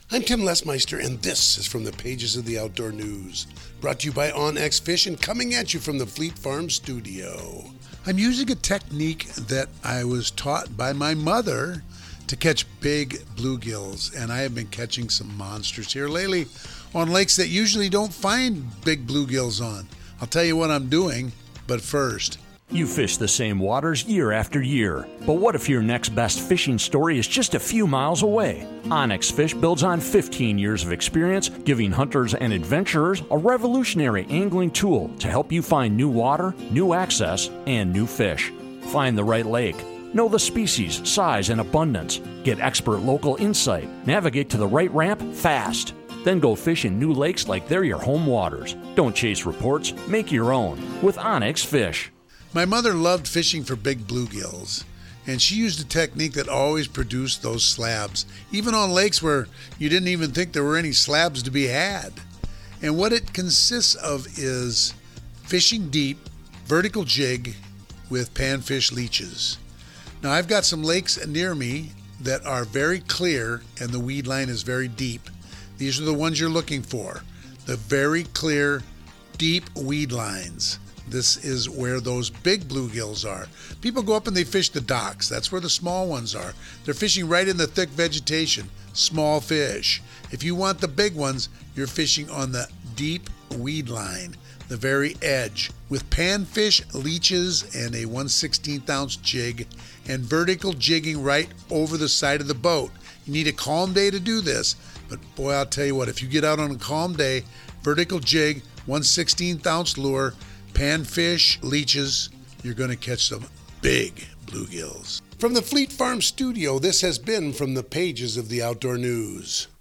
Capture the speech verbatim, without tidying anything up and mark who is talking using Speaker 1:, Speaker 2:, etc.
Speaker 1: I'm Tim Lesmeister, and this is from the pages of the Outdoor News, brought to you by OnX Fish and coming at you from the Fleet Farm studio. I'm using a technique that I was taught by my mother to catch big bluegills, and I have been catching some monsters here lately on lakes that usually don't find big bluegills on. I'll tell you what I'm doing, but first...
Speaker 2: You fish the same waters year after year, but what if your next best fishing story is just a few miles away? OnX Fish builds on fifteen years of experience, giving hunters and adventurers a revolutionary angling tool to help you find new water, new access, and new fish. Find the right lake. Know the species, size, and abundance. Get expert local insight. Navigate to the right ramp fast. Then go fish in new lakes like they're your home waters. Don't chase reports, make your own with OnX Fish.
Speaker 1: My mother loved fishing for big bluegills, and she used a technique that always produced those slabs, even on lakes where you didn't even think there were any slabs to be had. And what it consists of is fishing deep, vertical jig with panfish leeches. Now, I've got some lakes near me that are very clear and the weed line is very deep. These are the ones you're looking for, the very clear, deep weed lines. This is where those big bluegills are. People go up and they fish the docks. That's where the small ones are. They're fishing right in the thick vegetation. Small fish. If you want the big ones, you're fishing on the deep weed line, the very edge, with panfish leeches and a one sixteenth ounce jig and vertical jigging right over the side of the boat. You need a calm day to do this, but boy, I'll tell you what, if you get out on a calm day, vertical jig, one sixteenth ounce lure, panfish, leeches, you're going to catch some big bluegills. From the Fleet Farm studio, this has been from the pages of the Outdoor News.